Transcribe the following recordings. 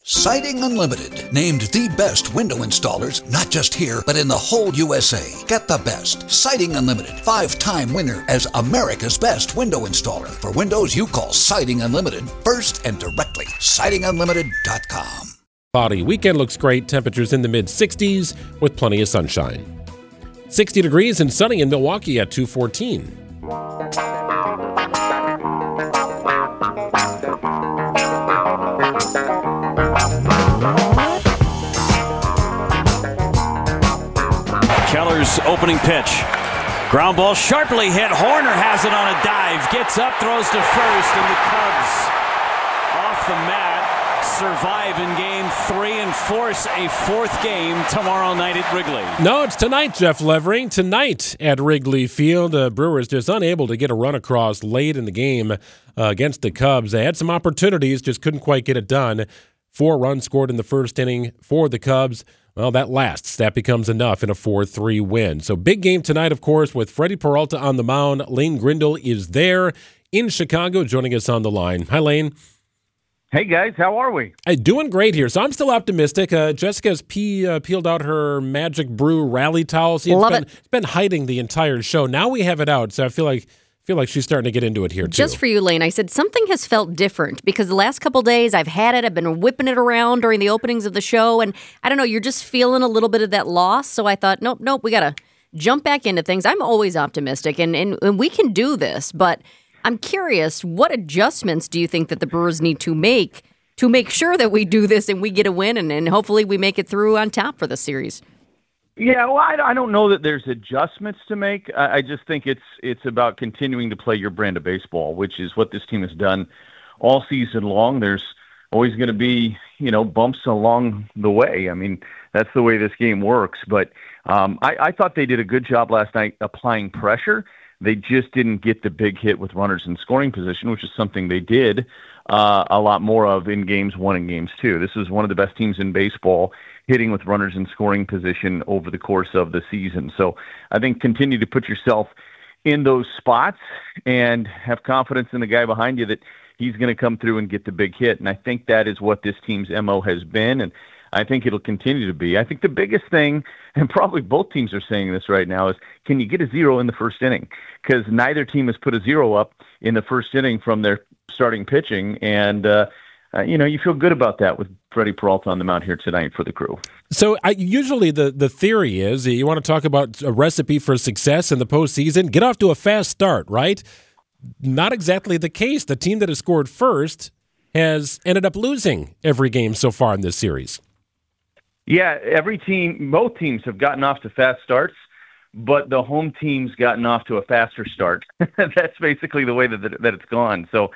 Siding Unlimited, named the best window installers, not just here, but in the whole USA. Get the best. Siding Unlimited, 5-time winner as America's best window installer. For windows you call Siding Unlimited first and directly. SidingUnlimited.com. Cloudy weekend looks great. Temperatures in the mid-60s with plenty of sunshine. 60 degrees and sunny in Milwaukee at 214. Keller's opening pitch. Ground ball sharply hit. Horner has it on a dive. Gets up, throws to first, and the Cubs off the mat survive in Game 3 and force a fourth game tomorrow night at Wrigley. No, it's tonight, Jeff Levering. Tonight at Wrigley Field. Brewers just unable to get a run across late in the game against the Cubs. They had some opportunities, just couldn't quite get it done. 4 runs scored in the first inning for the Cubs. Well, that lasts. That becomes enough in a 4-3 win. So big game tonight, of course, with Freddie Peralta on the mound. Lane Grindle is there in Chicago joining us on the line. Hi, Lane. Hey, guys. How are we? Doing great here. So I'm still optimistic. Jessica's peeled out her Magic Brew rally towel. See, it's been hiding the entire show. Now we have it out, so I feel like she's starting to get into it here, too. Just for you, Lane, I said something has felt different because the last couple days I've had it. I've been whipping it around during the openings of the show, and I don't know, you're just feeling a little bit of that loss. So I thought, nope, we got to jump back into things. I'm always optimistic, and we can do this, but I'm curious, what adjustments do you think that the Brewers need to make sure that we do this and we get a win, and hopefully we make it through on top for the series? Yeah, well, I don't know that there's adjustments to make. I just think it's about continuing to play your brand of baseball, which is what this team has done all season long. There's always going to be, bumps along the way. I mean, that's the way this game works. But I thought they did a good job last night applying pressure. They just didn't get the big hit with runners in scoring position, which is something they did a lot more of in Games 1 and Games 2. This is one of the best teams in baseball hitting with runners in scoring position over the course of the season. So I think continue to put yourself in those spots and have confidence in the guy behind you that he's going to come through and get the big hit. And I think that is what this team's MO has been, and I think it'll continue to be. I think the biggest thing, and probably both teams are saying this right now, is can you get a 0 in the first inning? Because neither team has put a 0 up in the first inning from their starting pitching, and you feel good about that with Freddie Peralta on the mound here tonight for the Crew. So usually the theory is you want to talk about a recipe for success in the postseason, get off to a fast start, right? Not exactly the case. The team that has scored first has ended up losing every game so far in this series. Yeah, both teams have gotten off to fast starts, but the home team's gotten off to a faster start. That's basically the way that it's gone. So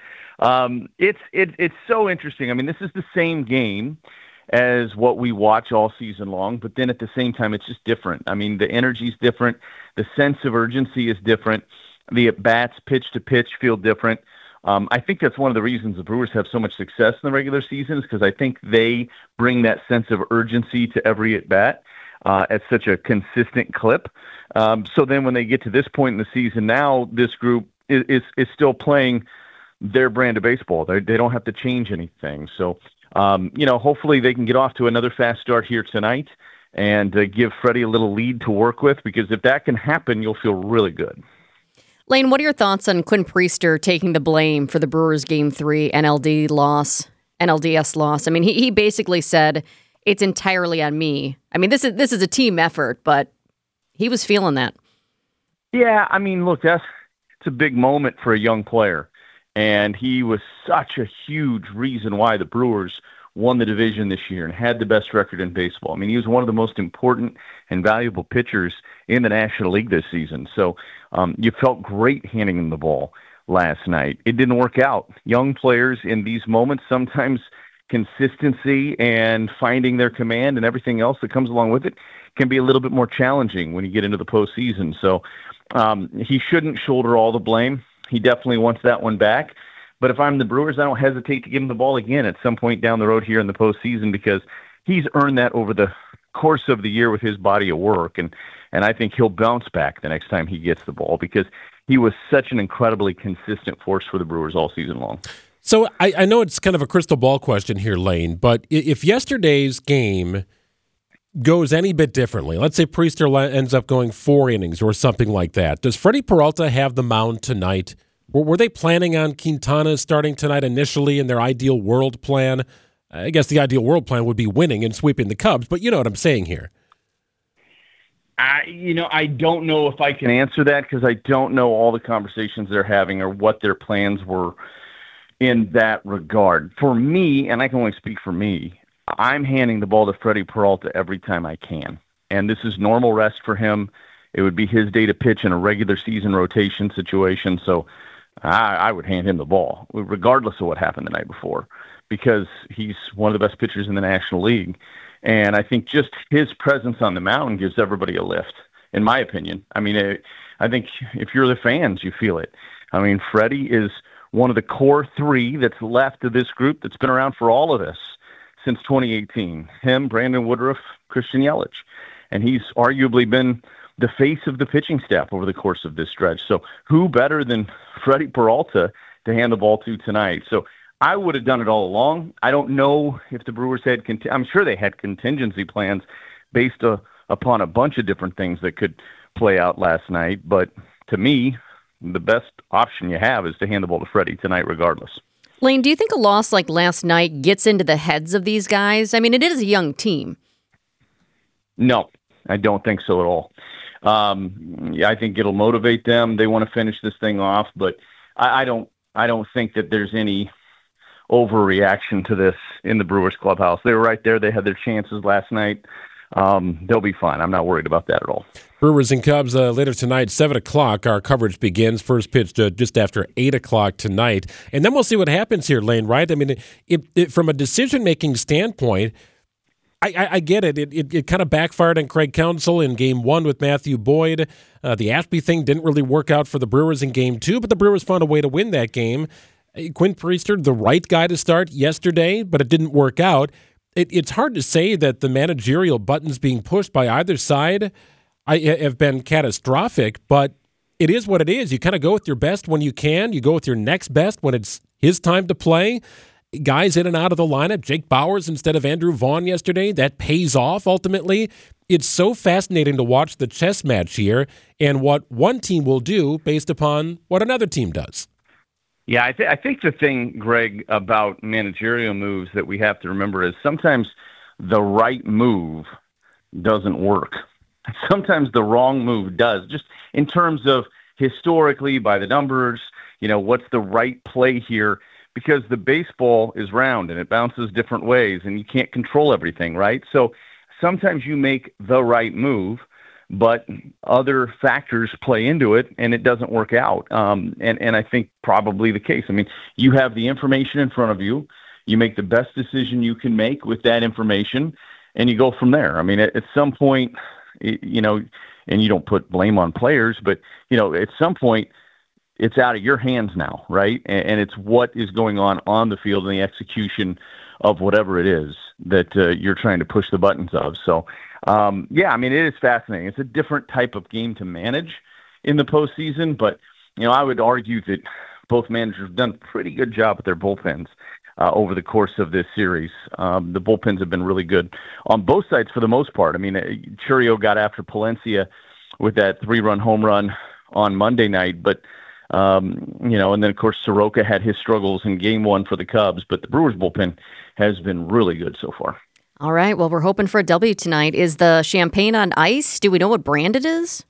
it's so interesting. I mean, this is the same game as what we watch all season long, but then at the same time, it's just different. I mean, the energy's different. The sense of urgency is different. The at-bats pitch to pitch feel different. I think that's one of the reasons the Brewers have so much success in the regular season is because I think they bring that sense of urgency to every at-bat at such a consistent clip. So then when they get to this point in the season now, this group is still playing their brand of baseball. They don't have to change anything. So, hopefully they can get off to another fast start here tonight and give Freddie a little lead to work with, because if that can happen, you'll feel really good. Lane, what are your thoughts on Quinn Priester taking the blame for the Brewers' Game 3 NLDS loss? I mean, he basically said, it's entirely on me. I mean, this is a team effort, but he was feeling that. Yeah, I mean, look, it's a big moment for a young player, and he was such a huge reason why the Brewers won the division this year and had the best record in baseball. I mean, he was one of the most important and valuable pitchers in the National League this season. So you felt great handing him the ball last night. It didn't work out. Young players in these moments, sometimes consistency and finding their command and everything else that comes along with it can be a little bit more challenging when you get into the postseason. So he shouldn't shoulder all the blame. He definitely wants that one back. But if I'm the Brewers, I don't hesitate to give him the ball again at some point down the road here in the postseason, because he's earned that over the course of the year with his body of work. And I think he'll bounce back the next time he gets the ball, because he was such an incredibly consistent force for the Brewers all season long. So I know it's kind of a crystal ball question here, Lane, but if yesterday's game goes any bit differently, let's say Priester ends up going 4 innings or something like that, does Freddie Peralta have the mound tonight? Were they planning on Quintana starting tonight initially in their ideal world plan? I guess the ideal world plan would be winning and sweeping the Cubs, but you know what I'm saying here. I don't know if I can answer that because I don't know all the conversations they're having or what their plans were in that regard. For me, and I can only speak for me, I'm handing the ball to Freddie Peralta every time I can. And this is normal rest for him. It would be his day to pitch in a regular season rotation situation. So I would hand him the ball, regardless of what happened the night before, because he's one of the best pitchers in the National League. And I think just his presence on the mound gives everybody a lift, in my opinion. I mean, I think if you're the fans, you feel it. I mean, Freddie is one of the core 3 that's left of this group that's been around for all of this since 2018. Him, Brandon Woodruff, Christian Yelich. And he's arguably been the face of the pitching staff over the course of this stretch. So who better than Freddie Peralta to hand the ball to tonight? So I would have done it all along. I don't know if the Brewers had I'm sure they had contingency plans based upon a bunch of different things that could play out last night. But to me, the best option you have is to hand the ball to Freddie tonight regardless. Lane, do you think a loss like last night gets into the heads of these guys? I mean, it is a young team. No, I don't think so at all. I think it'll motivate them. They want to finish this thing off, but I don't think that there's any overreaction to this in the Brewers clubhouse. They were right there. They had their chances last night. They'll be fine. I'm not worried about that at all. Brewers and Cubs later tonight, 7 o'clock. Our coverage begins. First pitch just after 8 o'clock tonight. And then we'll see what happens here, Lane, right? I mean, from a decision-making standpoint, I get it. It kind of backfired on Craig Counsell in Game 1 with Matthew Boyd. The Ashby thing didn't really work out for the Brewers in Game 2, but the Brewers found a way to win that game. Quinn Priester, the right guy to start yesterday, but it didn't work out. It's hard to say that the managerial buttons being pushed by either side have been catastrophic, but it is what it is. You kind of go with your best when you can. You go with your next best when it's his time to play. Guys in and out of the lineup, Jake Bauers instead of Andrew Vaughn yesterday, that pays off ultimately. It's so fascinating to watch the chess match here and what one team will do based upon what another team does. Yeah, I think the thing, Greg, about managerial moves that we have to remember is sometimes the right move doesn't work. Sometimes the wrong move does, just in terms of historically by the numbers, what's the right play here? Because the baseball is round and it bounces different ways and you can't control everything, right? So sometimes you make the right move, but other factors play into it and it doesn't work out. And I think probably the case. I mean, you have the information in front of you. You make the best decision you can make with that information and you go from there. I mean, at some point, and you don't put blame on players, but, at some point, it's out of your hands now, right? And it's what is going on the field and the execution of whatever it is that you're trying to push the buttons of. So, it is fascinating. It's a different type of game to manage in the postseason, but, I would argue that both managers have done a pretty good job with their bullpens over the course of this series. The bullpens have been really good on both sides for the most part. I mean, Churio got after Palencia with that 3-run home run on Monday night, but and then of course Soroka had his struggles in Game 1 for the Cubs, but the Brewers bullpen has been really good so far. All right, well, we're hoping for a W tonight. Is the champagne on ice? Do we know what brand it is?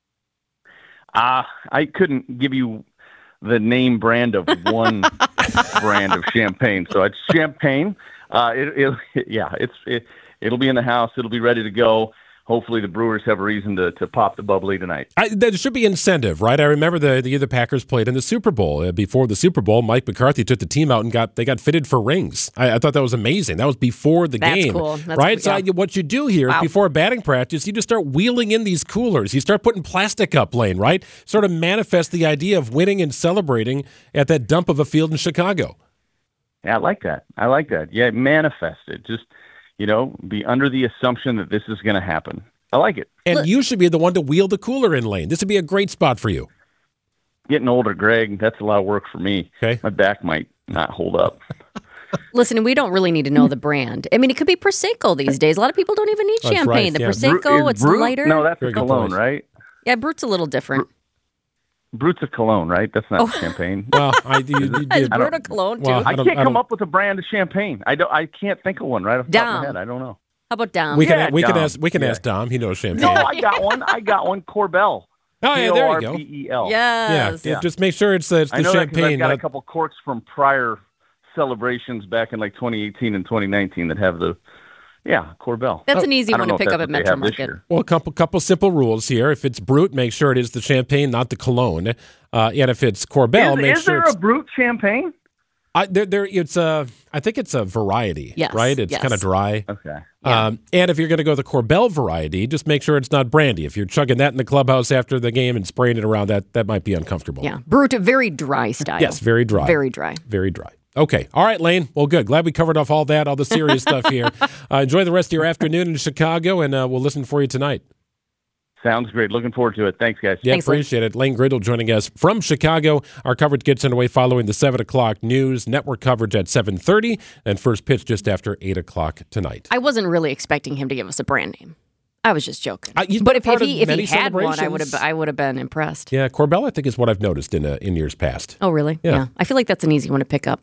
I couldn't give you the name brand of one brand of champagne, so it's champagne. It'll be in the house. It'll be ready to go. Hopefully the Brewers have a reason to pop the bubbly tonight. There should be incentive, right? I remember the year the Packers played in the Super Bowl. Before the Super Bowl, Mike McCarthy took the team out and they got fitted for rings. I thought that was amazing. That was before the game. Cool. Right? Cool, yeah. So what you do here is before a batting practice, you just start wheeling in these coolers. You start putting plastic up, Lane, right? Sort of manifest the idea of winning and celebrating at that dump of a field in Chicago. Yeah, I like that. Yeah, manifest it. Just be under the assumption that this is going to happen. I like it. And you should be the one to wheel the cooler in, Lane. This would be a great spot for you. Getting older, Greg, that's a lot of work for me. Okay. My back might not hold up. Listen, we don't really need to know the brand. I mean, it could be Prosecco these days. A lot of people don't even need That's champagne. right, The yeah. Prosecco, it's Brut? lighter. No, that's Very a good cologne, point. right? Yeah, Brut's a little different. Brut's a cologne, right? That's not champagne. Well, Is Brut a cologne, too? Well, I don't- can't I come don't- up with a brand of champagne. I can't think of one right off the top of my head. I don't know. How about Dom? we Yeah, can Dom. ask Dom. He knows champagne. No, I got one. I got one. Corbel. Oh, yeah, there you go. Corbel. Yes. Yeah, just make sure it's the I know that 'cause champagne. I've got a not- couple corks from prior celebrations back in like 2018 and 2019 that have the Corbel. That's an easy I one don't to know pick if up at that's what they Metro have this Market. year. Well, a couple simple rules here. If it's Brut, make sure it is the champagne, not the cologne. And if it's Corbel, make Is sure there it's a Brut champagne? I think it's a variety, Yes, right? It's yes. kind of dry. Okay. And if you're going to go the Corbel variety, just make sure it's not brandy. If you're chugging that in the clubhouse after the game and spraying it around, that might be uncomfortable. Yeah. Brut, very dry style. Yes, very dry. Very dry. Very dry. Okay. All right, Lane. Well, good. Glad we covered off all that, all the serious stuff here. Enjoy the rest of your afternoon in Chicago, and we'll listen for you tonight. Sounds great. Looking forward to it. Thanks, guys. Yeah, Thanks, Lane. appreciate it. Lane Grindle joining us from Chicago. Our coverage gets underway following the 7 o'clock news. Network coverage at 7:30, and first pitch just after 8 o'clock tonight. I wasn't really expecting him to give us a brand name. I was just joking. He's But been if part of he many had one, celebrations. I would have been impressed. Yeah, Corbel, I think, is what I've noticed in years past. Oh, really? Yeah. I feel like that's an easy one to pick up.